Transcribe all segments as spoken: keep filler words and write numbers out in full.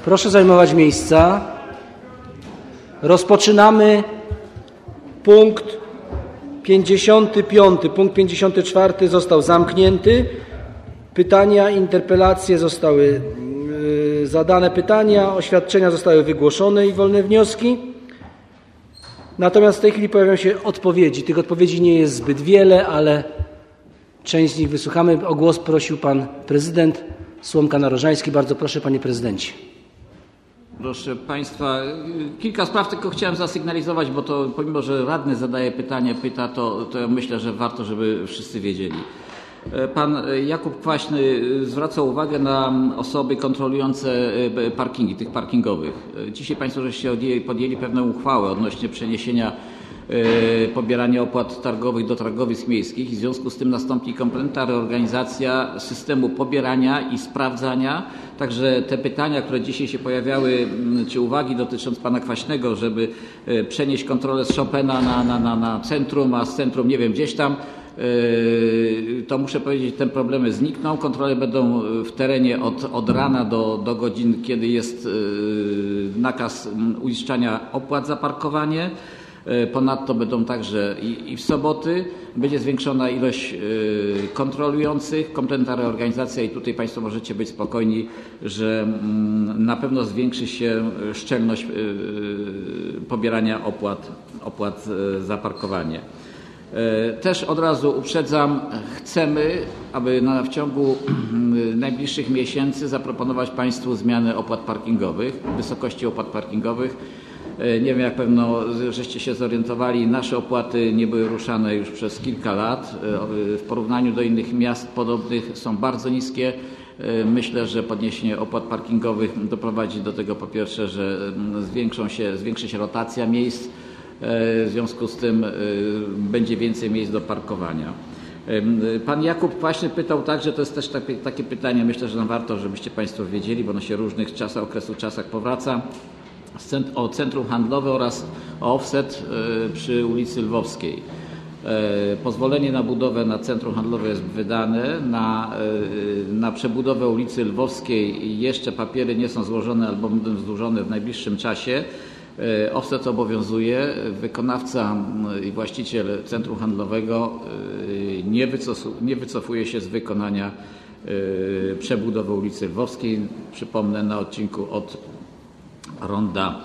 Proszę zajmować miejsca. Rozpoczynamy punkt pięćdziesiąty piąty. Punkt pięćdziesiąty czwarty został zamknięty. Pytania, interpelacje zostały yy, zadane, pytania, oświadczenia zostały wygłoszone i wolne wnioski. Natomiast w tej chwili pojawią się odpowiedzi. Tych odpowiedzi nie jest zbyt wiele, ale część z nich wysłuchamy. O głos prosił pan prezydent Słomka-Narożański. Bardzo proszę, panie prezydencie. Proszę Państwa, kilka spraw tylko chciałem zasygnalizować, bo to pomimo, że radny zadaje pytania, pyta, to, to myślę, że warto, żeby wszyscy wiedzieli. Pan Jakub Kwaśny zwraca uwagę na osoby kontrolujące parkingi, tych parkingowych. Dzisiaj Państwo żeście podjęli pewną uchwałę odnośnie przeniesienia pobierania opłat targowych do targowisk miejskich i w związku z tym nastąpi kompletna reorganizacja systemu pobierania i sprawdzania. Także te pytania, które dzisiaj się pojawiały, czy uwagi dotyczące pana Kwaśnego, żeby przenieść kontrolę z Chopina na, na, na, na centrum, a z centrum nie wiem gdzieś tam, to muszę powiedzieć, że te problemy znikną. Kontrole będą w terenie od, od rana do, do godzin, kiedy jest nakaz uiszczania opłat za parkowanie. Ponadto będą także i, i w soboty. Będzie zwiększona ilość y, kontrolujących, kompletna reorganizacja i tutaj Państwo możecie być spokojni, że mm, na pewno zwiększy się szczelność y, y, pobierania opłat, opłat y, za parkowanie. Y, też od razu uprzedzam, chcemy, aby na, w ciągu y, najbliższych miesięcy zaproponować Państwu zmianę opłat parkingowych, wysokości opłat parkingowych. Nie wiem, jak pewno żeście się zorientowali, nasze opłaty nie były ruszane już przez kilka lat. W porównaniu do innych miast podobnych są bardzo niskie. Myślę, że podniesienie opłat parkingowych doprowadzi do tego, po pierwsze, że zwiększą się, zwiększy się rotacja miejsc, w związku z tym będzie więcej miejsc do parkowania. Pan Jakub właśnie pytał także, to jest też takie, takie pytanie, myślę, że nam warto, żebyście Państwo wiedzieli, bo ono się w różnych czasach, okresu czasach powraca. O centrum handlowe oraz o offset przy ulicy Lwowskiej. Pozwolenie na budowę na centrum handlowe jest wydane, na, na przebudowę ulicy Lwowskiej jeszcze papiery nie są złożone albo będą złożone w najbliższym czasie. Offset obowiązuje, wykonawca i właściciel centrum handlowego nie, wycofu, nie wycofuje się z wykonania przebudowy ulicy Lwowskiej. Przypomnę, na odcinku od ronda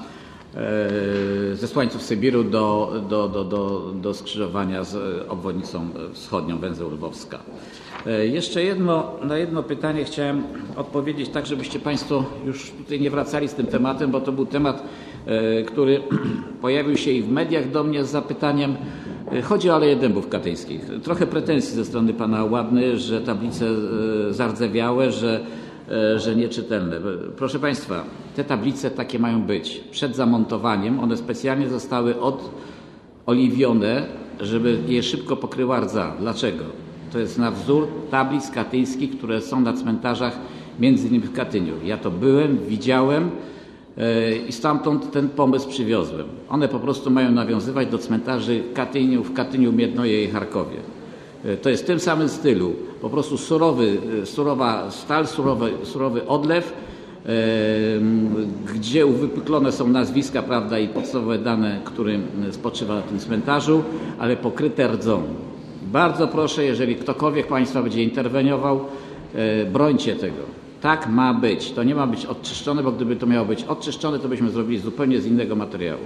e, ze Słańców Sybiru do, do, do, do, do skrzyżowania z obwodnicą wschodnią węzeł Lwowska. E, jeszcze jedno, na jedno pytanie chciałem odpowiedzieć, tak żebyście Państwo już tutaj nie wracali z tym tematem, bo to był temat, e, który pojawił się i w mediach do mnie z zapytaniem. E, chodzi o Aleję Dębów Katyńskich. Trochę pretensji ze strony pana Łabny, że tablice e, zardzewiałe, że że nieczytelne. Proszę Państwa, te tablice takie mają być. Przed zamontowaniem one specjalnie zostały odoliwione, żeby je szybko pokryła rdza. Dlaczego? To jest na wzór tablic katyńskich, które są na cmentarzach, między innymi w Katyniu. Ja to byłem, widziałem i stamtąd ten pomysł przywiozłem. One po prostu mają nawiązywać do cmentarzy Katyniu, w Katyniu, Miednoje i Charkowie. To jest w tym samym stylu, po prostu surowy, surowa stal, surowy, surowy odlew, e, gdzie uwypuklone są nazwiska, prawda, i podstawowe dane, którym spoczywa na tym cmentarzu, ale pokryte rdzą. Bardzo proszę, jeżeli ktokolwiek Państwa będzie interweniował, e, brońcie tego. Tak ma być. To nie ma być odczyszczone, bo gdyby to miało być odczyszczone, to byśmy zrobili zupełnie z innego materiału.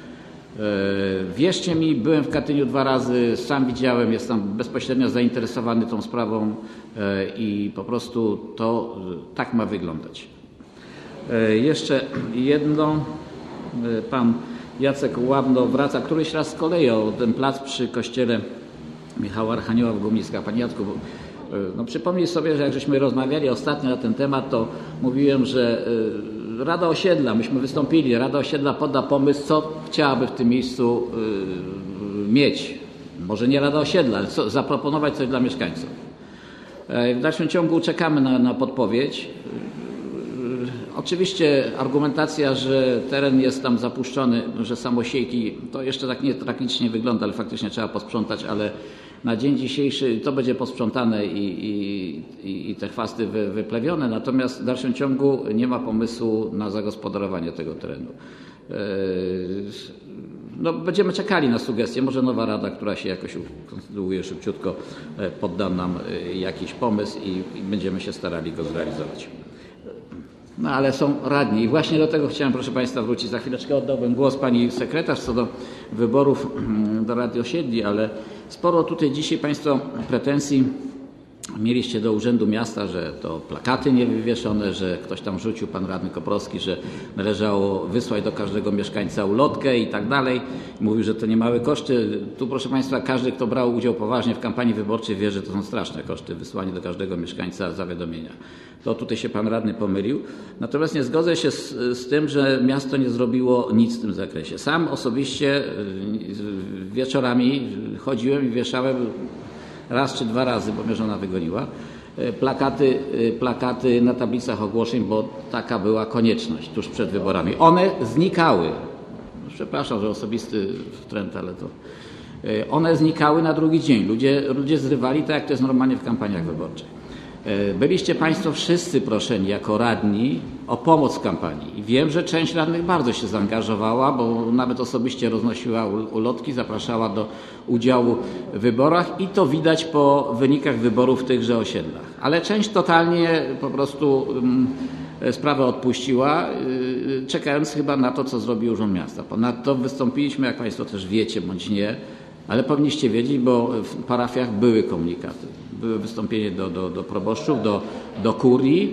Wierzcie mi, byłem w Katyniu dwa razy, sam widziałem, jestem bezpośrednio zainteresowany tą sprawą i po prostu to tak ma wyglądać. Jeszcze jedno, pan Jacek Łabno wraca któryś raz z kolei o ten plac przy kościele Michała Archanioła w Gumiskach. Panie Jacku, no przypomnij sobie, że jak żeśmy rozmawiali ostatnio na ten temat, to mówiłem, że Rada Osiedla, myśmy wystąpili, Rada Osiedla poda pomysł, co chciałaby w tym miejscu yy, mieć. Może nie Rada Osiedla, ale co, zaproponować coś dla mieszkańców. Yy, w dalszym ciągu czekamy na, na podpowiedź. Yy, oczywiście argumentacja, że teren jest tam zapuszczony, że samosiejki, to jeszcze tak nie tragicznie wygląda, ale faktycznie trzeba posprzątać, ale na dzień dzisiejszy to będzie posprzątane i, i, i te chwasty wy, wyplewione, natomiast w dalszym ciągu nie ma pomysłu na zagospodarowanie tego terenu. No, będziemy czekali na sugestie, może nowa rada, która się jakoś konstytuuje szybciutko, podda nam jakiś pomysł i, i będziemy się starali go zrealizować. No ale są radni i właśnie do tego chciałem, proszę Państwa, wrócić. Za chwileczkę oddałbym głos Pani Sekretarz co do wyborów do Rady Osiedli, ale sporo tutaj dzisiaj Państwo pretensji mieliście do Urzędu Miasta, że to plakaty niewywieszone, że ktoś tam rzucił, pan radny Koprowski, że należało wysłać do każdego mieszkańca ulotkę i tak dalej. Mówił, że to nie małe koszty. Tu, proszę Państwa, każdy, kto brał udział poważnie w kampanii wyborczej, wie, że to są straszne koszty, wysłanie do każdego mieszkańca zawiadomienia. To tutaj się pan radny pomylił. Natomiast nie zgodzę się z, z tym, że miasto nie zrobiło nic w tym zakresie. Sam osobiście wieczorami chodziłem i wieszałem raz czy dwa razy, bo mnie żona wygoniła, plakaty, plakaty na tablicach ogłoszeń, bo taka była konieczność tuż przed wyborami. One znikały. Przepraszam, że osobisty trend, ale to... One znikały na drugi dzień. Ludzie, ludzie zrywali tak, jak to jest normalnie w kampaniach wyborczych. Byliście Państwo wszyscy proszeni jako radni o pomoc w kampanii. I wiem, że część radnych bardzo się zaangażowała, bo nawet osobiście roznosiła ulotki, zapraszała do udziału w wyborach i to widać po wynikach wyborów w tychże osiedlach. Ale część totalnie po prostu um, sprawę odpuściła, yy, czekając chyba na to, co zrobi Urząd Miasta. Ponadto wystąpiliśmy, jak Państwo też wiecie bądź nie, ale powinniście wiedzieć, bo w parafiach były komunikaty. Były wystąpienie do, do, do proboszczów, do, do kurii,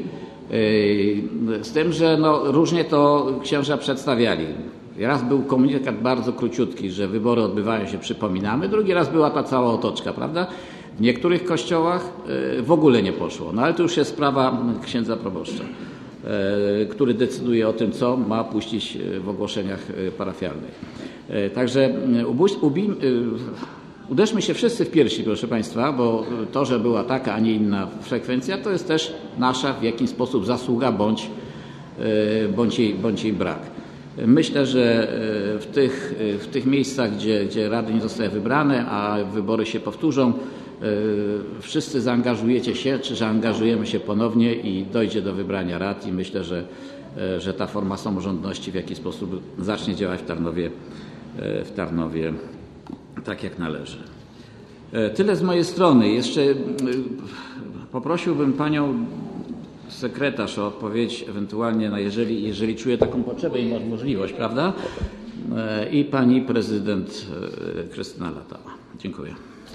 yy, z tym, że no, różnie to księża przedstawiali. Raz był komunikat bardzo króciutki, że wybory odbywają się, przypominamy, drugi raz była ta cała otoczka, prawda? W niektórych kościołach yy, w ogóle nie poszło, no ale to już jest sprawa księdza proboszcza, yy, który decyduje o tym, co ma puścić w ogłoszeniach parafialnych. Yy, także ubuś, ubi, yy, uderzmy się wszyscy w piersi, proszę Państwa, bo to, że była taka, a nie inna frekwencja, to jest też nasza w jakiś sposób zasługa bądź, bądź, jej, bądź jej brak. Myślę, że w tych, w tych miejscach, gdzie, gdzie rady nie zostały wybrane, a wybory się powtórzą, wszyscy zaangażujecie się, czy zaangażujemy się ponownie i dojdzie do wybrania rad i myślę, że, że ta forma samorządności w jakiś sposób zacznie działać w Tarnowie, w Tarnowie tak jak należy. Tyle z mojej strony. Jeszcze poprosiłbym Panią Sekretarz o odpowiedź ewentualnie, na jeżeli, jeżeli czuje taką potrzebę i masz możliwość, prawda? I Pani Prezydent Krystyna Latała. Dziękuję.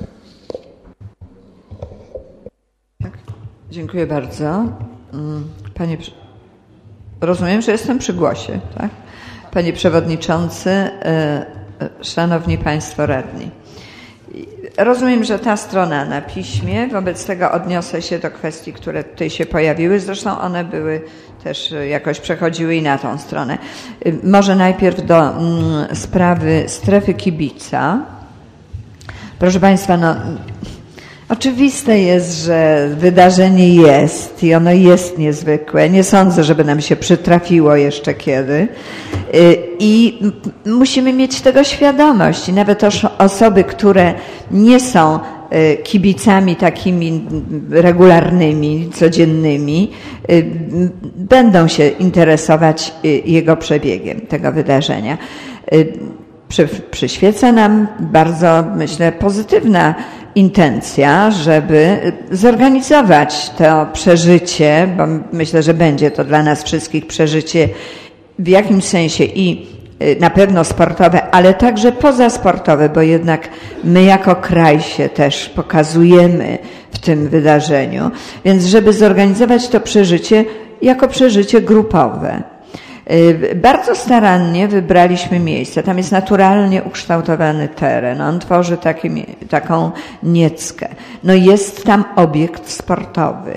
Tak. Dziękuję bardzo. Panie, rozumiem, że jestem przy głosie, tak? Panie Przewodniczący, Szanowni Państwo Radni. Rozumiem, że ta strona na piśmie, wobec tego odniosę się do kwestii, które tutaj się pojawiły. Zresztą one były też jakoś przechodziły i na tą stronę. Może najpierw do mm, sprawy strefy kibica. Proszę Państwa, no oczywiste jest, że wydarzenie jest i ono jest niezwykłe. Nie sądzę, żeby nam się przytrafiło jeszcze kiedy. I musimy mieć tego świadomość. I nawet osoby, które nie są kibicami takimi regularnymi, codziennymi, będą się interesować jego przebiegiem, tego wydarzenia. Przy, przyświeca nam bardzo, myślę, pozytywna intencja, żeby zorganizować to przeżycie, bo myślę, że będzie to dla nas wszystkich przeżycie w jakimś sensie i na pewno sportowe, ale także pozasportowe, bo jednak my jako kraj się też pokazujemy w tym wydarzeniu. Więc żeby zorganizować to przeżycie jako przeżycie grupowe. Bardzo starannie wybraliśmy miejsce. Tam jest naturalnie ukształtowany teren. On tworzy taki, taką nieckę. No jest tam obiekt sportowy.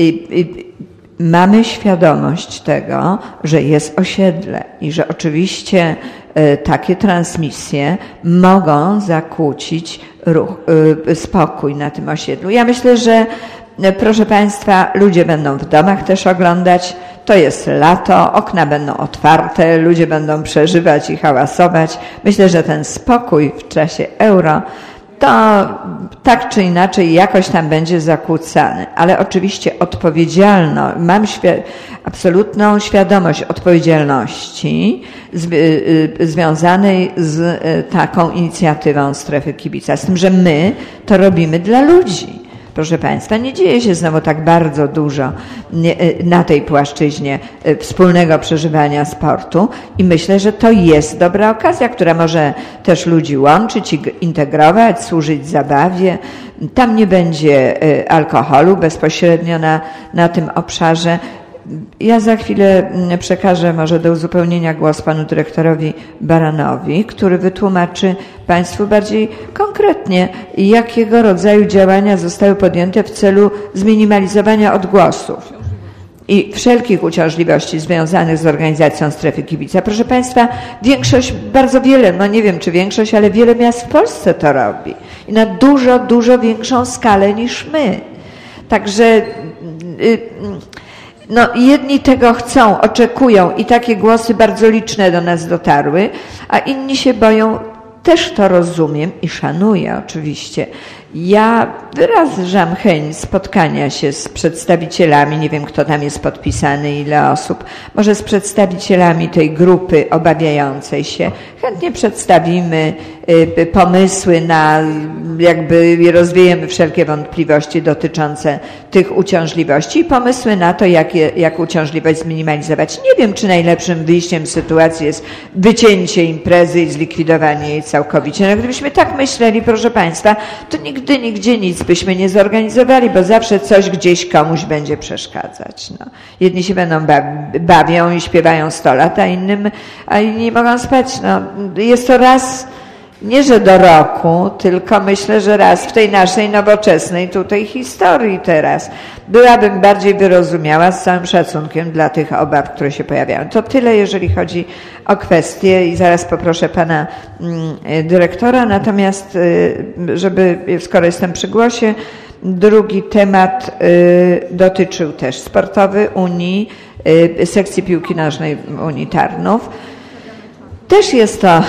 Mamy świadomość tego, że jest osiedle i że oczywiście takie transmisje mogą zakłócić ruch, spokój na tym osiedlu. Ja myślę, że proszę Państwa, ludzie będą w domach też oglądać. To jest lato, okna będą otwarte, ludzie będą przeżywać i hałasować. Myślę, że ten spokój w czasie euro to tak czy inaczej jakoś tam będzie zakłócane, ale oczywiście odpowiedzialno, mam świ- absolutną świadomość odpowiedzialności z, y, y, związanej z y, taką inicjatywą Strefy Kibica, z tym, że my to robimy dla ludzi. Proszę Państwa, nie dzieje się znowu tak bardzo dużo na tej płaszczyźnie wspólnego przeżywania sportu i myślę, że to jest dobra okazja, która może też ludzi łączyć i integrować, służyć zabawie. Tam nie będzie alkoholu bezpośrednio na, na tym obszarze. Ja za chwilę przekażę może do uzupełnienia głos panu dyrektorowi Baranowi, który wytłumaczy Państwu bardziej konkretnie, jakiego rodzaju działania zostały podjęte w celu zminimalizowania odgłosów i wszelkich uciążliwości związanych z organizacją Strefy Kibica. Proszę Państwa, większość, bardzo wiele, no nie wiem czy większość, ale wiele miast w Polsce to robi i na dużo, dużo większą skalę niż my. Także yy, no, jedni tego chcą, oczekują i takie głosy bardzo liczne do nas dotarły, a inni się boją. Też to rozumiem i szanuję oczywiście. Ja wyrażam chęć spotkania się z przedstawicielami, nie wiem kto tam jest podpisany, ile osób, może z przedstawicielami tej grupy obawiającej się. Chętnie przedstawimy y, pomysły na, jakby rozwiejemy wszelkie wątpliwości dotyczące tych uciążliwości i pomysły na to, jak, je, jak uciążliwość zminimalizować. Nie wiem, czy najlepszym wyjściem z sytuacji jest wycięcie imprezy i zlikwidowanie jej całkowicie. No, gdybyśmy tak myśleli, proszę Państwa, to nigdy Nigdy, nigdzie nic byśmy nie zorganizowali, bo zawsze coś gdzieś komuś będzie przeszkadzać. No. Jedni się będą bawią i śpiewają sto lat, a innym, a inni nie mogą spać. No. Jest to raz, nie że do roku, tylko myślę, że raz w tej naszej nowoczesnej tutaj historii teraz. Byłabym bardziej wyrozumiała z całym szacunkiem dla tych obaw, które się pojawiają. To tyle, jeżeli chodzi o kwestie i zaraz poproszę pana mm, dyrektora. Natomiast, y, żeby, skoro jestem przy głosie, drugi temat y, dotyczył też sportowy Unii, y, sekcji piłki nożnej Unii Tarnów. Też jest to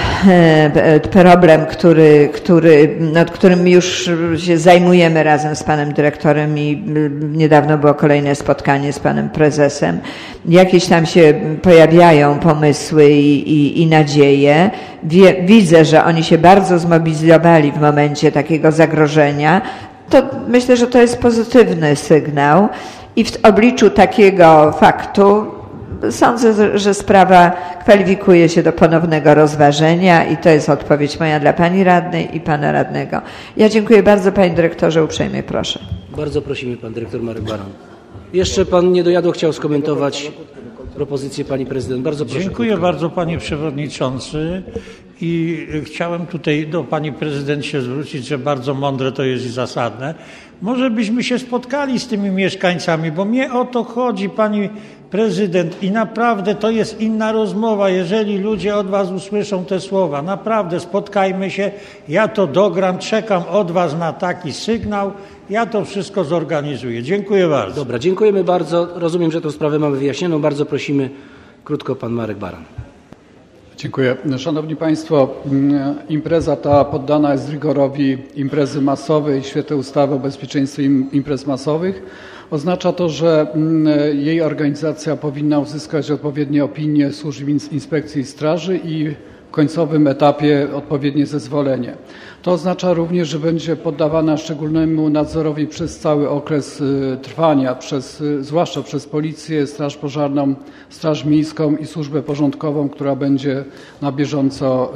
problem, który, który, nad którym już się zajmujemy razem z panem dyrektorem i niedawno było kolejne spotkanie z panem prezesem. Jakieś tam się pojawiają pomysły i, i, i nadzieje. Wie, widzę, że oni się bardzo zmobilizowali w momencie takiego zagrożenia. To myślę, że to jest pozytywny sygnał i w obliczu takiego faktu sądzę, że sprawa kwalifikuje się do ponownego rozważenia i to jest odpowiedź moja dla pani radnej i pana radnego. Ja dziękuję bardzo, panie dyrektorze, uprzejmie proszę. Bardzo prosimy, pan dyrektor Marek Baran. Jeszcze pan Niedojadło chciał skomentować propozycję pani prezydent. Bardzo proszę. Dziękuję bardzo, panie przewodniczący. I chciałem tutaj do pani prezydent się zwrócić, że bardzo mądre to jest i zasadne. Może byśmy się spotkali z tymi mieszkańcami, bo mnie o to chodzi, pani prezydent, i naprawdę to jest inna rozmowa, jeżeli ludzie od was usłyszą te słowa. Naprawdę spotkajmy się, ja to dogram, czekam od was na taki sygnał, ja to wszystko zorganizuję. Dziękuję bardzo. Dobra, dziękujemy bardzo. Rozumiem, że tę sprawę mamy wyjaśnioną. Bardzo prosimy, krótko pan Marek Baran. Dziękuję. Szanowni Państwo, impreza ta poddana jest rygorowi imprezy masowej w świetle ustawy o bezpieczeństwie imprez masowych. Oznacza to, że jej organizacja powinna uzyskać odpowiednie opinie służb inspekcji i straży i w końcowym etapie odpowiednie zezwolenie. To oznacza również, że będzie poddawana szczególnemu nadzorowi przez cały okres trwania, przez, zwłaszcza przez Policję, Straż Pożarną, Straż Miejską i Służbę Porządkową, która będzie na bieżąco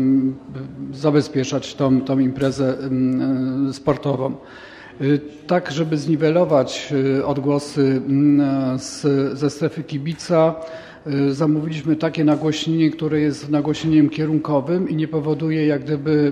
zabezpieczać tą, tą imprezę sportową. Tak, żeby zniwelować odgłosy z, ze strefy kibica, zamówiliśmy takie nagłośnienie, które jest nagłośnieniem kierunkowym i nie powoduje jak gdyby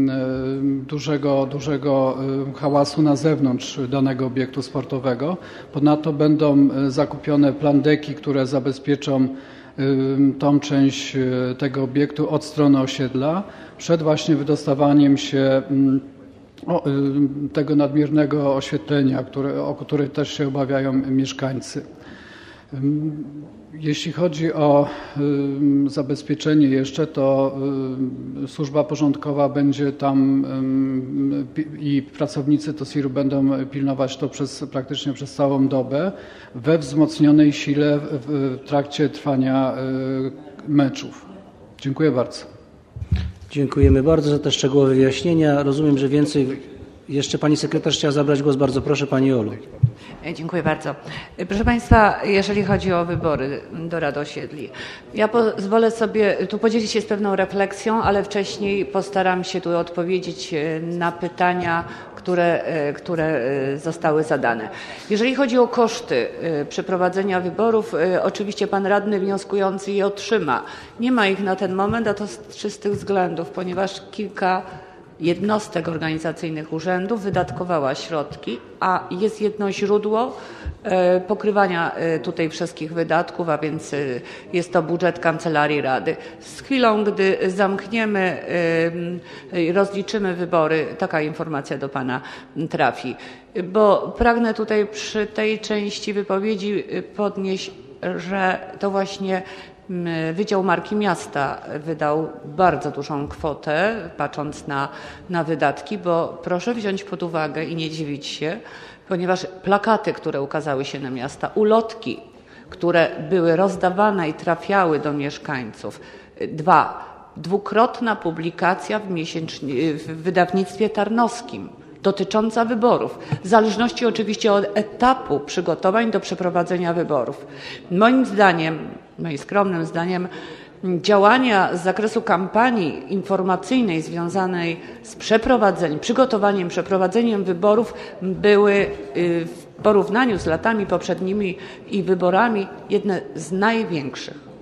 dużego, dużego hałasu na zewnątrz danego obiektu sportowego. Ponadto będą zakupione plandeki, które zabezpieczą tą część tego obiektu od strony osiedla przed właśnie wydostawaniem się O, tego nadmiernego oświetlenia, które, o które też się obawiają mieszkańcy. Jeśli chodzi o zabezpieczenie jeszcze, to służba porządkowa będzie tam i pracownicy TOSIR-u będą pilnować to przez, praktycznie przez całą dobę we wzmocnionej sile w trakcie trwania meczów. Dziękuję bardzo. Dziękujemy bardzo za te szczegółowe wyjaśnienia. Rozumiem, że więcej jeszcze pani sekretarz chciała zabrać głos. Bardzo proszę, pani Olu. Dziękuję bardzo. Proszę Państwa, jeżeli chodzi o wybory do Rad Osiedli, ja pozwolę sobie tu podzielić się z pewną refleksją, ale wcześniej postaram się tu odpowiedzieć na pytania, które, które zostały zadane. Jeżeli chodzi o koszty przeprowadzenia wyborów, oczywiście pan radny wnioskujący je otrzyma. Nie ma ich na ten moment, a to z czystych względów, ponieważ kilka jednostek organizacyjnych urzędów wydatkowała środki, a jest jedno źródło pokrywania tutaj wszystkich wydatków, a więc jest to budżet Kancelarii Rady. Z chwilą, gdy zamkniemy, rozliczymy wybory, taka informacja do Pana trafi. Bo pragnę tutaj przy tej części wypowiedzi podnieść, że to właśnie Wydział Marki Miasta wydał bardzo dużą kwotę, patrząc na, na wydatki, bo proszę wziąć pod uwagę i nie dziwić się, ponieważ plakaty, które ukazały się na miasta, ulotki, które były rozdawane i trafiały do mieszkańców. Dwa, dwukrotna publikacja w, miesięcznie, w wydawnictwie tarnowskim dotycząca wyborów, w zależności oczywiście od etapu przygotowań do przeprowadzenia wyborów. Moim zdaniem, moim skromnym zdaniem, działania z zakresu kampanii informacyjnej związanej z przeprowadzeniem, przygotowaniem, przeprowadzeniem wyborów były w porównaniu z latami poprzednimi i wyborami jedne z największych.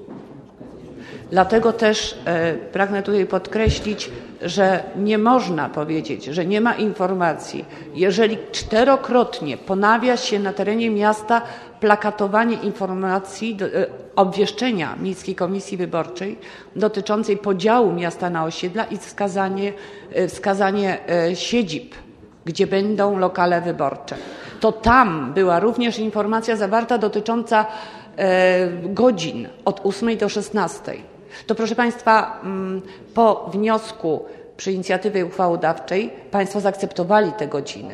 Dlatego też e, pragnę tutaj podkreślić, że nie można powiedzieć, że nie ma informacji, jeżeli czterokrotnie ponawia się na terenie miasta plakatowanie informacji, do, e, obwieszczenia Miejskiej Komisji Wyborczej dotyczącej podziału miasta na osiedla i wskazanie, e, wskazanie e, siedzib, gdzie będą lokale wyborcze. To tam była również informacja zawarta dotycząca e, godzin od ósmej do szesnastej. To proszę Państwa, po wniosku przy inicjatywie uchwałodawczej Państwo zaakceptowali te godziny,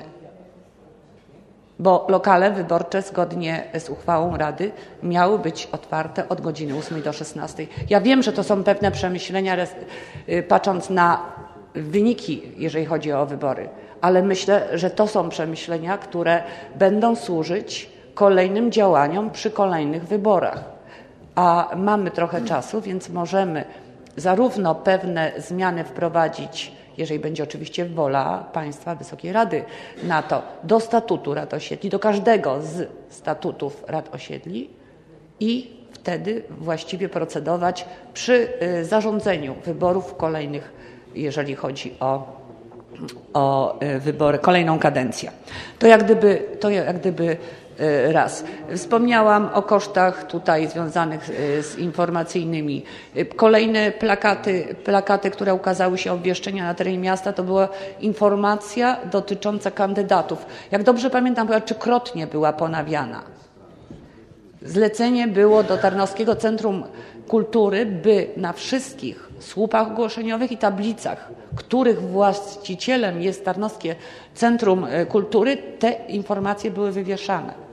bo lokale wyborcze zgodnie z uchwałą Rady miały być otwarte od godziny ósmej do szesnastej. Ja wiem, że to są pewne przemyślenia, patrząc na wyniki, jeżeli chodzi o wybory, ale myślę, że to są przemyślenia, które będą służyć kolejnym działaniom przy kolejnych wyborach. A mamy trochę czasu, więc możemy zarówno pewne zmiany wprowadzić, jeżeli będzie oczywiście wola Państwa, Wysokiej Rady na to, do statutu Rad Osiedli, do każdego z statutów Rad Osiedli i wtedy właściwie procedować przy zarządzeniu wyborów kolejnych, jeżeli chodzi o, o wybory, kolejną kadencję. To jak gdyby, to jak gdyby raz. Wspomniałam o kosztach tutaj związanych z informacyjnymi. Kolejne plakaty, plakaty, które ukazały się, obwieszczenia na terenie miasta, to była informacja dotycząca kandydatów. Jak dobrze pamiętam, chyba trzykrotnie była ponawiana. Zlecenie było do Tarnowskiego Centrum Kultury, by na wszystkich słupach ogłoszeniowych i tablicach, których właścicielem jest Tarnowskie Centrum Kultury, te informacje były wywieszane.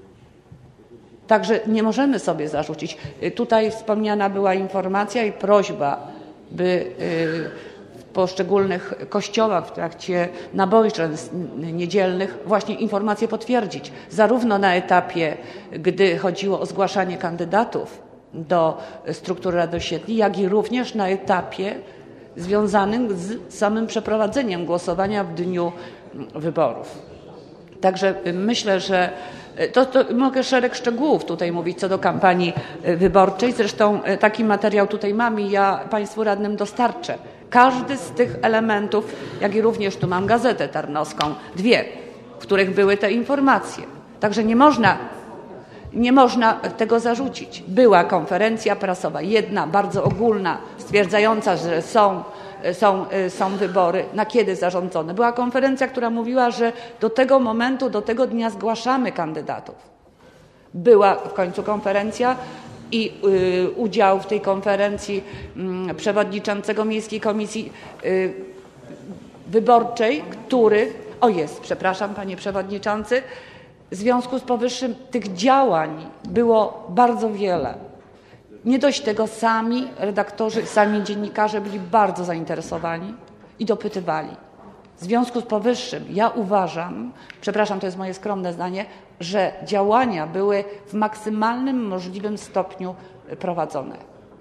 Także nie możemy sobie zarzucić. Tutaj wspomniana była informacja i prośba, by w poszczególnych kościołach w trakcie nabożeństw niedzielnych właśnie informacje potwierdzić. Zarówno na etapie, gdy chodziło o zgłaszanie kandydatów do struktury Rad Osiedli, jak i również na etapie związanym z samym przeprowadzeniem głosowania w dniu wyborów. Także myślę, że to, to mogę szereg szczegółów tutaj mówić co do kampanii wyborczej. Zresztą taki materiał tutaj mam i ja Państwu radnym dostarczę. Każdy z tych elementów, jak i również tu mam Gazetę Tarnowską, dwie, w których były te informacje. Także nie można Nie można tego zarzucić. Była konferencja prasowa, jedna bardzo ogólna, stwierdzająca, że są, są, są wybory, na kiedy zarządzone. Była konferencja, która mówiła, że do tego momentu, do tego dnia zgłaszamy kandydatów. Była w końcu konferencja i y, udział w tej konferencji y, przewodniczącego Miejskiej Komisji y, Wyborczej, który, o jest, przepraszam panie przewodniczący, w związku z powyższym tych działań było bardzo wiele. Nie dość tego, sami redaktorzy, sami dziennikarze byli bardzo zainteresowani i dopytywali. W związku z powyższym ja uważam, przepraszam, to jest moje skromne zdanie, że działania były w maksymalnym możliwym stopniu prowadzone.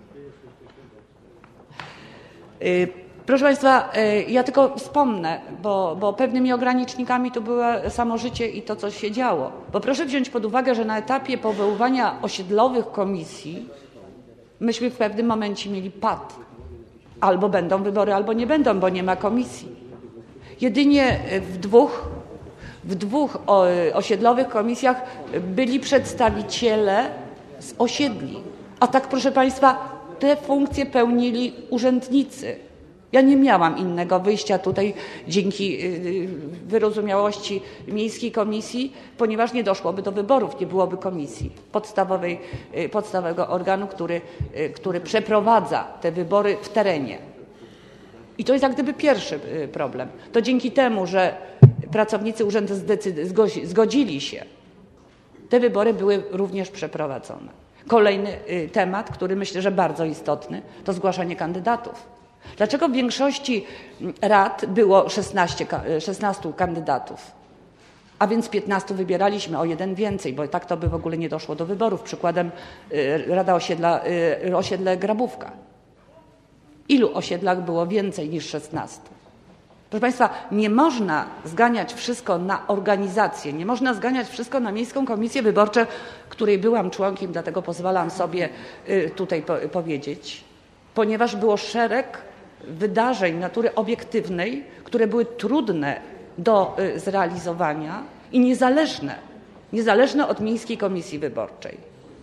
Proszę Państwa, ja tylko wspomnę, bo, bo pewnymi ogranicznikami to było samo życie i to, co się działo. Bo proszę wziąć pod uwagę, że na etapie powoływania osiedlowych komisji myśmy w pewnym momencie mieli pad. Albo będą wybory, albo nie będą, bo nie ma komisji. Jedynie w dwóch, w dwóch osiedlowych komisjach byli przedstawiciele z osiedli. A tak, proszę Państwa, te funkcje pełnili urzędnicy. Ja nie miałam innego wyjścia tutaj dzięki wyrozumiałości Miejskiej Komisji, ponieważ nie doszłoby do wyborów, nie byłoby komisji podstawowej, podstawowego organu, który, który przeprowadza te wybory w terenie. I to jest jak gdyby pierwszy problem. To dzięki temu, że pracownicy urzędu zgodzili się, te wybory były również przeprowadzone. Kolejny temat, który myślę, że bardzo istotny, to zgłaszanie kandydatów. Dlaczego w większości rad było szesnaście, szesnastu kandydatów, a więc piętnastu wybieraliśmy, o jeden więcej, bo tak to by w ogóle nie doszło do wyborów. Przykładem Rada Osiedla, osiedle Grabówka. Ilu osiedlach było więcej niż szesnastu? Proszę Państwa, nie można zganiać wszystko na organizację, nie można zganiać wszystko na Miejską Komisję Wyborczą, której byłam członkiem, dlatego pozwalam sobie tutaj powiedzieć, ponieważ było szereg wydarzeń natury obiektywnej, które były trudne do zrealizowania i niezależne, niezależne od Miejskiej Komisji Wyborczej.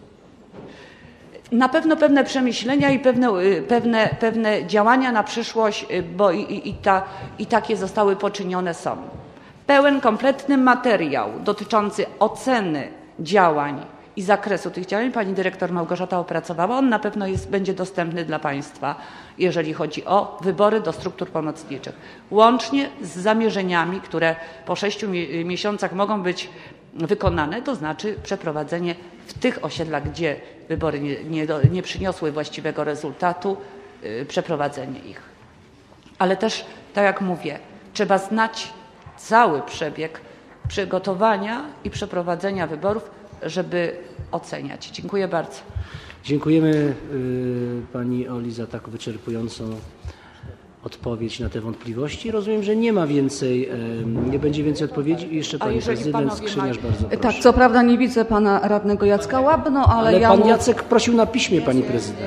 Na pewno pewne przemyślenia i pewne, pewne, pewne działania na przyszłość, bo i, i, ta, i takie zostały poczynione są. Pełen, kompletny materiał dotyczący oceny działań i zakresu tych działań pani dyrektor Małgorzata opracowała. On na pewno jest, będzie dostępny dla Państwa, jeżeli chodzi o wybory do struktur pomocniczych. Łącznie z zamierzeniami, które po sześciu miesiącach mogą być wykonane, to znaczy przeprowadzenie w tych osiedlach, gdzie wybory nie, nie, nie przyniosły właściwego rezultatu, yy, przeprowadzenie ich. Ale też, tak jak mówię, trzeba znać cały przebieg przygotowania i przeprowadzenia wyborów, żeby oceniać. Dziękuję bardzo. Dziękujemy y, pani Oli za tak wyczerpującą odpowiedź na te wątpliwości. Rozumiem, że nie ma więcej, nie będzie więcej odpowiedzi. I jeszcze pani prezydent Skrzyniarz, bardzo proszę. Tak, co prawda nie widzę pana radnego Jacka Łabno, ale, ale ja pan mu... Jacek prosił na piśmie, pani prezydent.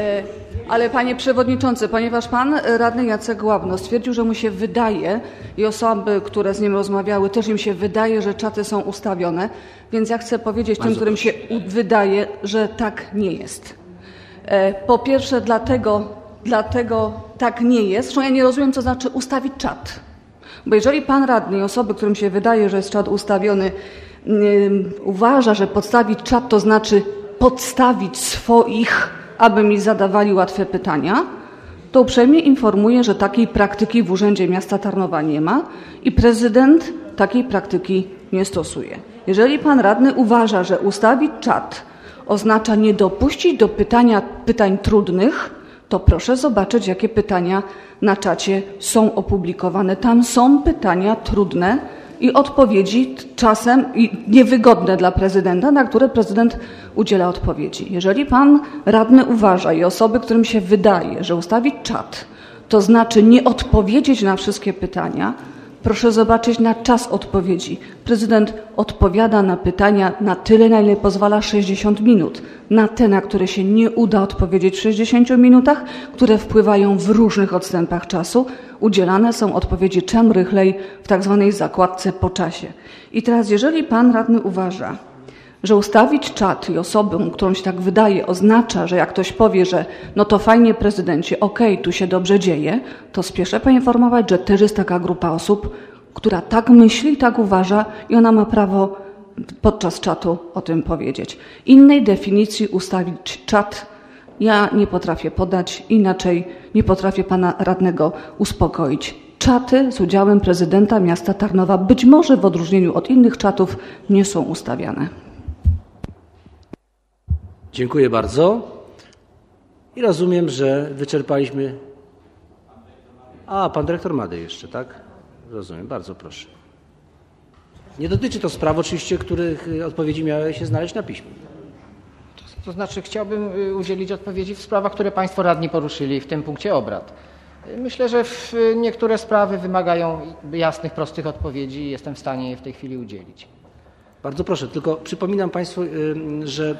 Ale panie przewodniczący, ponieważ pan radny Jacek Łabno stwierdził, że mu się wydaje i osoby, które z nim rozmawiały, też im się wydaje, że czaty są ustawione, więc ja chcę powiedzieć bardzo tym, którym proszę. się wydaje, że tak nie jest. Po pierwsze dlatego, Dlatego tak nie jest. Zresztą ja nie rozumiem, co znaczy ustawić czat. Bo jeżeli pan radny i osoby, którym się wydaje, że jest czat ustawiony, yy, uważa, że podstawić czat to znaczy podstawić swoich, aby mi zadawali łatwe pytania, to uprzejmie informuję, że takiej praktyki w Urzędzie Miasta Tarnowa nie ma i prezydent takiej praktyki nie stosuje. Jeżeli pan radny uważa, że ustawić czat oznacza nie dopuścić do pytania pytań trudnych, to proszę zobaczyć, jakie pytania na czacie są opublikowane. Tam są pytania trudne i odpowiedzi czasem niewygodne dla prezydenta, na które prezydent udziela odpowiedzi. Jeżeli pan radny uważa i osoby, którym się wydaje, że ustawić czat to znaczy nie odpowiedzieć na wszystkie pytania, proszę zobaczyć na czas odpowiedzi. Prezydent odpowiada na pytania na tyle, na ile pozwala sześćdziesiąt minut. Na te, na które się nie uda odpowiedzieć w sześćdziesięciu minutach, które wpływają w różnych odstępach czasu, udzielane są odpowiedzi czym rychlej w tak zwanej zakładce po czasie. I teraz, jeżeli pan radny uważa, że ustawić czat i osobę, którą się tak wydaje, oznacza, że jak ktoś powie, że no to fajnie prezydencie, okej, okay, tu się dobrze dzieje, to spieszę poinformować, że też jest taka grupa osób, która tak myśli, tak uważa i ona ma prawo podczas czatu o tym powiedzieć. Innej definicji ustalić czat ja nie potrafię podać, inaczej nie potrafię pana radnego uspokoić. Czaty z udziałem prezydenta miasta Tarnowa, być może w odróżnieniu od innych czatów, nie są ustawiane. Dziękuję bardzo. I rozumiem, że wyczerpaliśmy... A, pan dyrektor Mady jeszcze, tak? Rozumiem, bardzo proszę. Nie dotyczy to spraw oczywiście, których odpowiedzi miały się znaleźć na piśmie. To znaczy chciałbym udzielić odpowiedzi w sprawach, które państwo radni poruszyli w tym punkcie obrad. Myślę, że niektóre sprawy wymagają jasnych, prostych odpowiedzi i jestem w stanie je w tej chwili udzielić. Bardzo proszę, tylko przypominam państwu, że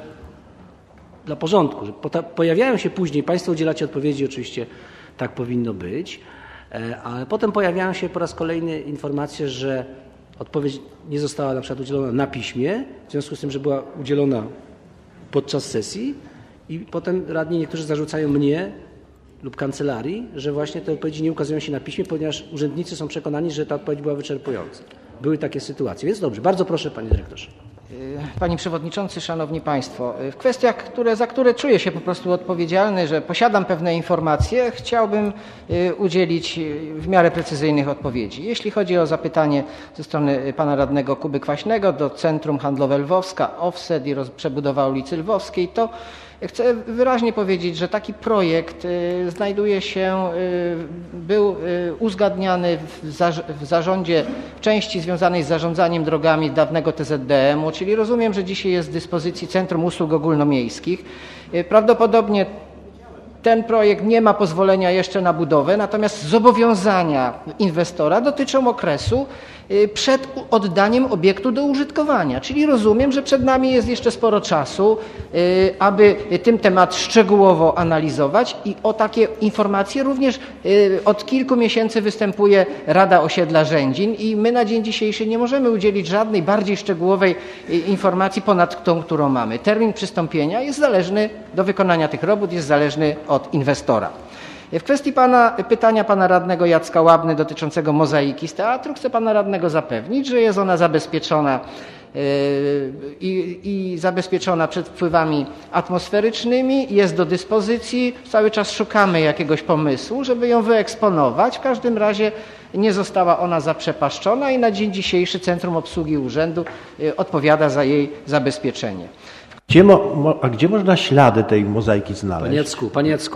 dla porządku, że pojawiają się później, państwo udzielacie odpowiedzi, oczywiście tak powinno być, ale potem pojawiają się po raz kolejny informacje, że odpowiedź nie została na przykład udzielona na piśmie, w związku z tym, że była udzielona podczas sesji i potem radni niektórzy zarzucają mnie lub kancelarii, że właśnie te odpowiedzi nie ukazują się na piśmie, ponieważ urzędnicy są przekonani, że ta odpowiedź była wyczerpująca. Były takie sytuacje, więc dobrze. Bardzo proszę, panie dyrektorze. Panie Przewodniczący, Szanowni Państwo, w kwestiach, które, za które czuję się po prostu odpowiedzialny, że posiadam pewne informacje, chciałbym udzielić w miarę precyzyjnych odpowiedzi. Jeśli chodzi o zapytanie ze strony pana radnego Kuby Kwaśnego do Centrum Handlowe Lwowska, offset i przebudowa ulicy Lwowskiej, to chcę wyraźnie powiedzieć, że taki projekt znajduje się, był uzgadniany w zarządzie części związanej z zarządzaniem drogami dawnego T Z D M u, czyli rozumiem, że dzisiaj jest w dyspozycji Centrum Usług Ogólnomiejskich. Prawdopodobnie ten projekt nie ma pozwolenia jeszcze na budowę, natomiast zobowiązania inwestora dotyczą okresu przed oddaniem obiektu do użytkowania. Czyli rozumiem, że przed nami jest jeszcze sporo czasu, aby ten temat szczegółowo analizować i o takie informacje również od kilku miesięcy występuje Rada Osiedla Rzędzin i my na dzień dzisiejszy nie możemy udzielić żadnej bardziej szczegółowej informacji ponad tą, którą mamy. Termin przystąpienia jest zależny do wykonania tych robót, jest zależny od inwestora. W kwestii pana, pytania pana radnego Jacka Łabny dotyczącego mozaiki z teatru chcę pana radnego zapewnić, że jest ona zabezpieczona yy, i, i zabezpieczona przed wpływami atmosferycznymi, jest do dyspozycji. Cały czas szukamy jakiegoś pomysłu, żeby ją wyeksponować. W każdym razie nie została ona zaprzepaszczona i na dzień dzisiejszy Centrum Obsługi Urzędu yy, odpowiada za jej zabezpieczenie. Gdzie mo, mo, a gdzie można ślady tej mozaiki znaleźć? Panie Jacku, panie Jacku.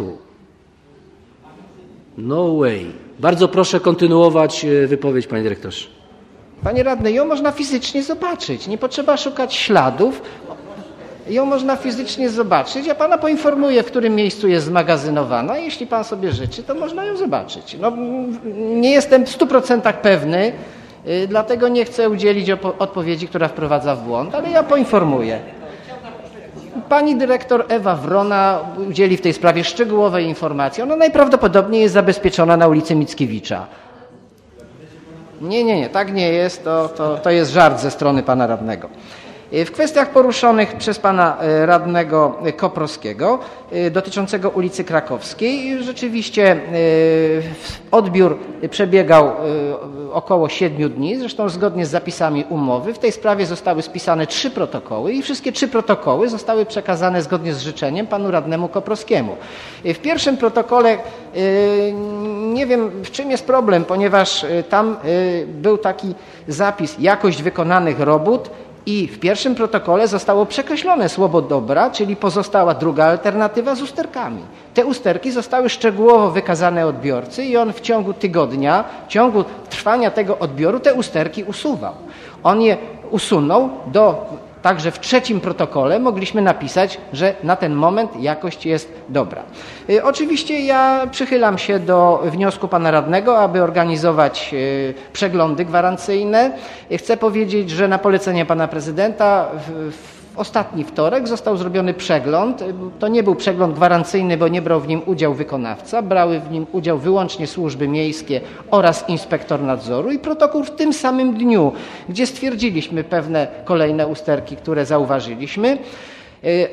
No way. Bardzo proszę kontynuować wypowiedź, panie dyrektorze. Panie radny, ją można fizycznie zobaczyć. Nie potrzeba szukać śladów. Ją można fizycznie zobaczyć. Ja pana poinformuję, w którym miejscu jest zmagazynowana. Jeśli pan sobie życzy, to można ją zobaczyć. No, nie jestem w stu procentach pewny, dlatego nie chcę udzielić odpowiedzi, która wprowadza w błąd, ale ja poinformuję. Pani dyrektor Ewa Wrona udzieli w tej sprawie szczegółowej informacji. Ona najprawdopodobniej jest zabezpieczona na ulicy Mickiewicza. Nie, nie, nie, tak nie jest. To, to, to jest żart ze strony pana radnego. W kwestiach poruszonych przez pana radnego Koprowskiego dotyczącego ulicy Krakowskiej rzeczywiście odbiór przebiegał około siedmiu dni, zresztą zgodnie z zapisami umowy. W tej sprawie zostały spisane trzy protokoły i wszystkie trzy protokoły zostały przekazane zgodnie z życzeniem panu radnemu Koprowskiemu. W pierwszym protokole nie wiem, w czym jest problem, ponieważ tam był taki zapis jakość wykonanych robót, i w pierwszym protokole zostało przekreślone słowo dobra, czyli pozostała druga alternatywa z usterkami. Te usterki zostały szczegółowo wykazane odbiorcy i on w ciągu tygodnia, w ciągu trwania tego odbioru te usterki usuwał. On je usunął do... Także w trzecim protokole mogliśmy napisać, że na ten moment jakość jest dobra. Y, oczywiście ja przychylam się do wniosku pana radnego, aby organizować y, przeglądy gwarancyjne. Y, chcę powiedzieć, że na polecenie pana prezydenta w, w ostatni wtorek został zrobiony przegląd. To nie był przegląd gwarancyjny, bo nie brał w nim udział wykonawca. Brały w nim udział wyłącznie służby miejskie oraz inspektor nadzoru i protokół w tym samym dniu, gdzie stwierdziliśmy pewne kolejne usterki, które zauważyliśmy.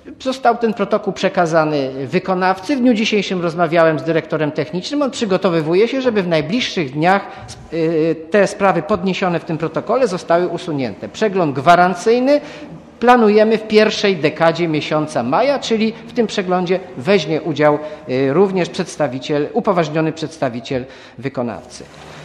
Został ten protokół przekazany wykonawcy. W dniu dzisiejszym rozmawiałem z dyrektorem technicznym. On przygotowywuje się, żeby w najbliższych dniach te sprawy podniesione w tym protokole zostały usunięte. Przegląd gwarancyjny planujemy w pierwszej dekadzie miesiąca maja, czyli w tym przeglądzie weźmie udział również przedstawiciel, upoważniony przedstawiciel wykonawcy.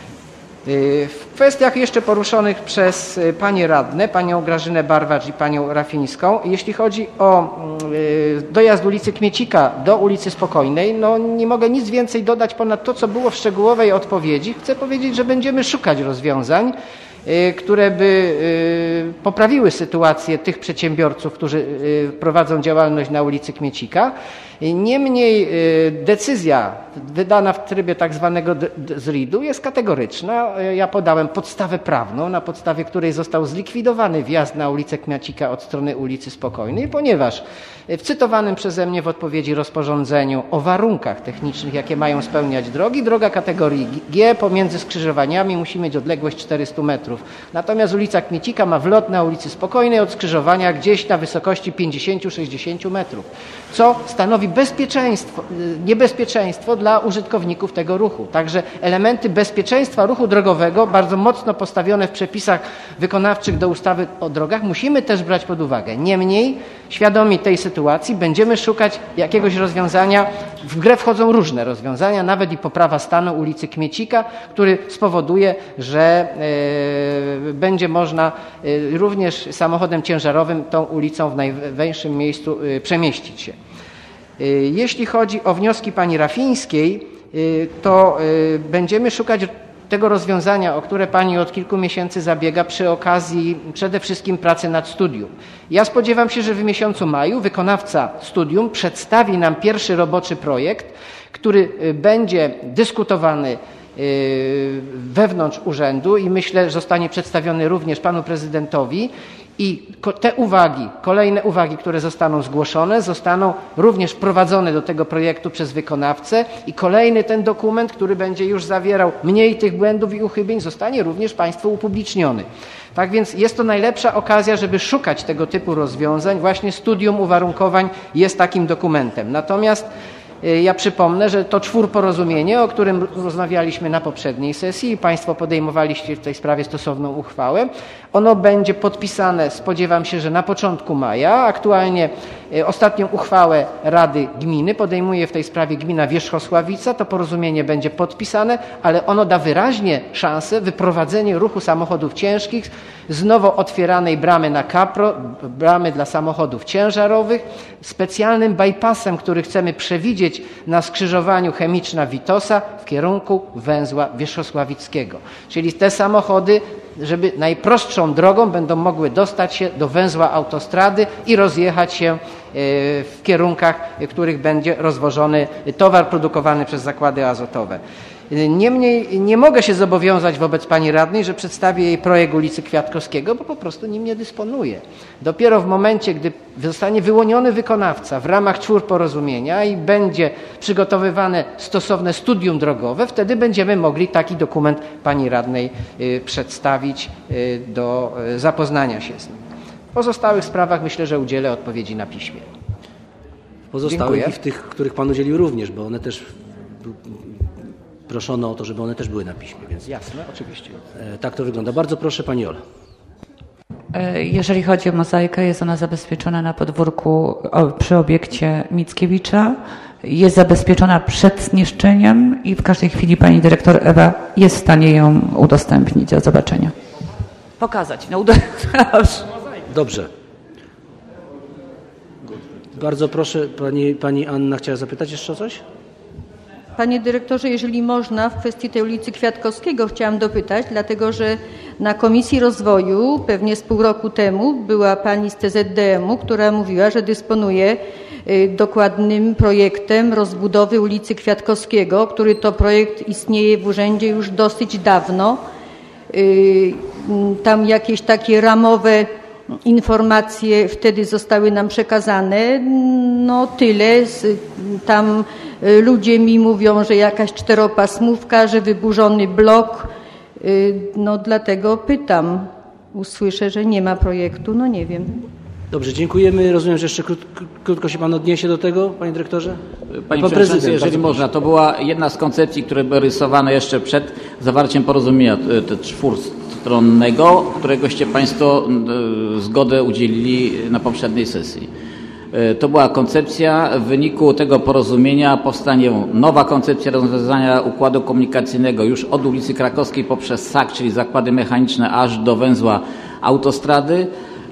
W kwestiach jeszcze poruszonych przez panie radne, panią Grażynę Barwacz i panią Rafińską, jeśli chodzi o dojazd ulicy Kmiecika do ulicy Spokojnej, no nie mogę nic więcej dodać ponad to, co było w szczegółowej odpowiedzi. Chcę powiedzieć, że będziemy szukać rozwiązań, które by poprawiły sytuację tych przedsiębiorców, którzy prowadzą działalność na ulicy Kmiecika. Niemniej decyzja wydana w trybie tak zwanego zridu jest kategoryczna. Ja podałem podstawę prawną, na podstawie której został zlikwidowany wjazd na ulicę Kmiecika od strony ulicy Spokojnej, ponieważ w cytowanym przeze mnie w odpowiedzi rozporządzeniu o warunkach technicznych, jakie mają spełniać drogi, droga kategorii G pomiędzy skrzyżowaniami musi mieć odległość czterysta metrów. Natomiast ulica Kmiecika ma wlot na ulicy Spokojnej od skrzyżowania gdzieś na wysokości pięćdziesiąt do sześćdziesięciu metrów, co stanowi bezpieczeństwo, niebezpieczeństwo dla użytkowników tego ruchu. Także elementy bezpieczeństwa ruchu drogowego, bardzo mocno postawione w przepisach wykonawczych do ustawy o drogach, musimy też brać pod uwagę. Niemniej, świadomi tej sytuacji, będziemy szukać jakiegoś rozwiązania. W grę wchodzą różne rozwiązania, nawet i poprawa stanu ulicy Kmiecika, który spowoduje, że e, będzie można e, również samochodem ciężarowym tą ulicą w największym miejscu e, przemieścić się. Jeśli chodzi o wnioski pani Rafińskiej, to będziemy szukać tego rozwiązania, o które pani od kilku miesięcy zabiega przy okazji przede wszystkim pracy nad studium. Ja spodziewam się, że w miesiącu maju wykonawca studium przedstawi nam pierwszy roboczy projekt, który będzie dyskutowany wewnątrz urzędu i myślę, że zostanie przedstawiony również panu prezydentowi. I te uwagi, kolejne uwagi, które zostaną zgłoszone, zostaną również wprowadzone do tego projektu przez wykonawcę i kolejny ten dokument, który będzie już zawierał mniej tych błędów i uchybień, zostanie również państwu upubliczniony. Tak więc jest to najlepsza okazja, żeby szukać tego typu rozwiązań. Właśnie studium uwarunkowań jest takim dokumentem. Natomiast ja przypomnę, że to czwórporozumienie, o którym rozmawialiśmy na poprzedniej sesji i państwo podejmowaliście w tej sprawie stosowną uchwałę, ono będzie podpisane, spodziewam się, że na początku maja. Aktualnie ostatnią uchwałę Rady Gminy podejmuje w tej sprawie gmina Wierzchosławica. To porozumienie będzie podpisane, ale ono da wyraźnie szansę wyprowadzenie ruchu samochodów ciężkich z nowo otwieranej bramy na Kapro, bramy dla samochodów ciężarowych, specjalnym bypassem, który chcemy przewidzieć na skrzyżowaniu Chemiczna-Witosa w kierunku węzła wierzchosławickiego. Czyli te samochody, żeby najprostszą drogą będą mogły dostać się do węzła autostrady i rozjechać się w kierunkach, w których będzie rozwożony towar produkowany przez zakłady azotowe. Niemniej nie mogę się zobowiązać wobec pani radnej, że przedstawię jej projekt ulicy Kwiatkowskiego, bo po prostu nim nie dysponuję. Dopiero w momencie, gdy zostanie wyłoniony wykonawca w ramach czwórporozumienia i będzie przygotowywane stosowne studium drogowe, wtedy będziemy mogli taki dokument pani radnej przedstawić do zapoznania się z nim. W pozostałych sprawach myślę, że udzielę odpowiedzi na piśmie. W pozostałych Dziękuję. I w tych, których pan udzielił również, bo one też proszono o to, żeby one też były na piśmie. Więc jasne, oczywiście. Tak to wygląda. Bardzo proszę pani Ola. Jeżeli chodzi o mozaikę, jest ona zabezpieczona na podwórku przy obiekcie Mickiewicza. Jest zabezpieczona przed zniszczeniem i w każdej chwili pani dyrektor Ewa jest w stanie ją udostępnić do zobaczenia. Pokazać. No, Dobrze. Bardzo proszę, pani, pani Anna chciała zapytać jeszcze o coś? Panie dyrektorze, jeżeli można, w kwestii tej ulicy Kwiatkowskiego chciałam dopytać, dlatego że na Komisji Rozwoju pewnie z pół roku temu była pani z T Z D M-u, która mówiła, że dysponuje dokładnym projektem rozbudowy ulicy Kwiatkowskiego, który to projekt istnieje w urzędzie już dosyć dawno. Tam jakieś takie ramowe informacje wtedy zostały nam przekazane. No tyle. Tam ludzie mi mówią, że jakaś czteropasmówka, że wyburzony blok. No dlatego pytam. Usłyszę, że nie ma projektu. No nie wiem. Dobrze, dziękujemy. Rozumiem, że jeszcze krótko, krótko się Pan odniesie do tego, Panie Dyrektorze? Panie Pan Przewodniczący, jeżeli można, to była jedna z koncepcji, które były rysowane jeszcze przed zawarciem porozumienia czwórstronnego, któregoście Państwo zgodę udzielili na poprzedniej sesji. To była koncepcja, w wyniku tego porozumienia powstanie nowa koncepcja rozwiązania układu komunikacyjnego już od ulicy Krakowskiej poprzez S A K, czyli zakłady mechaniczne, aż do węzła autostrady.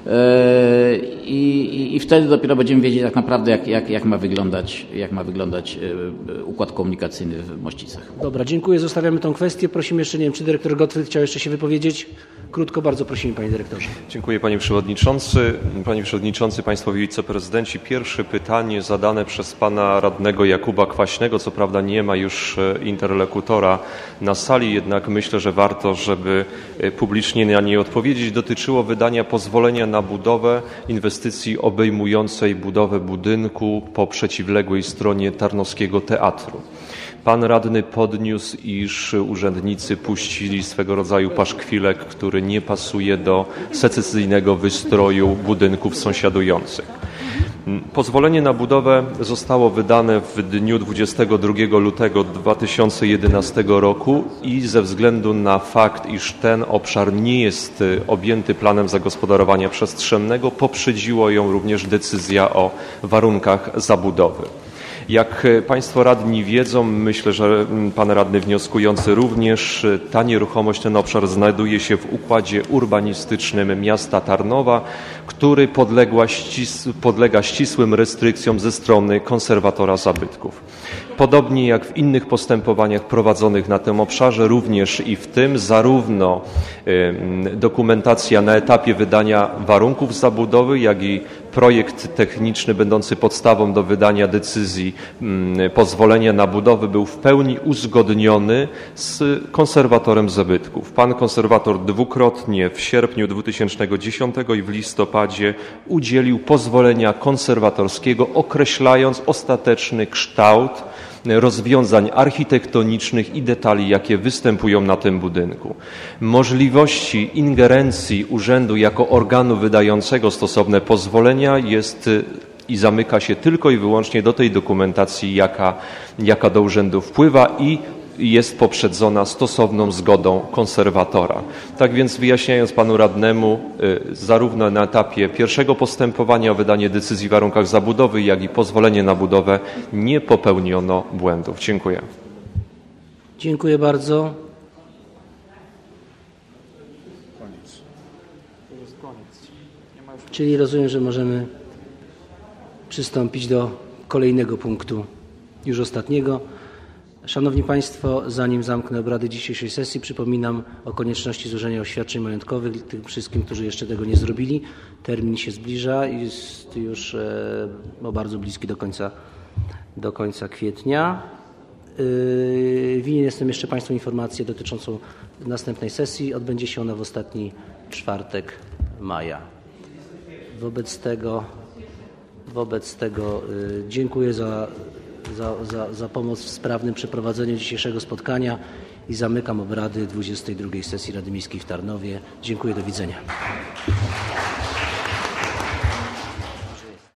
I, i, i wtedy dopiero będziemy wiedzieć tak naprawdę, jak, jak, jak, ma, wyglądać, jak ma wyglądać układ komunikacyjny w Mościcach. Dobra, dziękuję. Zostawiamy tę kwestię. Prosimy jeszcze, nie wiem, czy dyrektor Gottfried chciał jeszcze się wypowiedzieć. Krótko, bardzo prosimy, Panie Dyrektorze. Dziękuję, Panie Przewodniczący. Panie Przewodniczący, Państwowi Wiceprezydenci. Pierwsze pytanie zadane przez Pana Radnego Jakuba Kwaśnego. Co prawda nie ma już interlokutora na sali, jednak myślę, że warto, żeby publicznie na nie odpowiedzieć. Dotyczyło wydania pozwolenia na budowę inwestycji obejmującej budowę budynku po przeciwległej stronie Tarnowskiego Teatru. Pan radny podniósł, iż urzędnicy puścili swego rodzaju paszkwilek, który nie pasuje do secesyjnego wystroju budynków sąsiadujących. Pozwolenie na budowę zostało wydane w dniu dwudziestego drugiego lutego dwa tysiące jedenastego roku i ze względu na fakt, iż ten obszar nie jest objęty planem zagospodarowania przestrzennego, poprzedziło ją również decyzja o warunkach zabudowy. Jak Państwo radni wiedzą, myślę, że Pan radny wnioskujący również, ta nieruchomość, ten obszar znajduje się w układzie urbanistycznym miasta Tarnowa, który podległa ścis- podlega ścisłym restrykcjom ze strony konserwatora zabytków. Podobnie jak w innych postępowaniach prowadzonych na tym obszarze, również i w tym zarówno dokumentacja na etapie wydania warunków zabudowy, jak i projekt techniczny będący podstawą do wydania decyzji pozwolenia na budowę był w pełni uzgodniony z konserwatorem zabytków. Pan konserwator dwukrotnie w sierpniu dwa tysiące dziesiątego i w listopadzie udzielił pozwolenia konserwatorskiego, określając ostateczny kształt rozwiązań architektonicznych i detali, jakie występują na tym budynku. Możliwości ingerencji urzędu jako organu wydającego stosowne pozwolenia jest i zamyka się tylko i wyłącznie do tej dokumentacji, jaka, jaka do urzędu wpływa i jest poprzedzona stosowną zgodą konserwatora. Tak więc wyjaśniając Panu radnemu, zarówno na etapie pierwszego postępowania o wydanie decyzji w warunkach zabudowy, jak i pozwolenie na budowę nie popełniono błędów. Dziękuję. Dziękuję bardzo. Czyli rozumiem, że możemy przystąpić do kolejnego punktu, już ostatniego. Szanowni Państwo, zanim zamknę obrady dzisiejszej sesji, przypominam o konieczności złożenia oświadczeń majątkowych tym wszystkim, którzy jeszcze tego nie zrobili. Termin się zbliża i jest już e, no, bardzo bliski do końca, do końca kwietnia. Yy, winien jestem jeszcze Państwu informację dotyczącą następnej sesji. Odbędzie się ona w ostatni czwartek maja. Wobec tego, wobec tego yy, dziękuję za Za, za, za pomoc w sprawnym przeprowadzeniu dzisiejszego spotkania i zamykam obrady dwudziestej drugiej sesji Rady Miejskiej w Tarnowie. Dziękuję, do widzenia.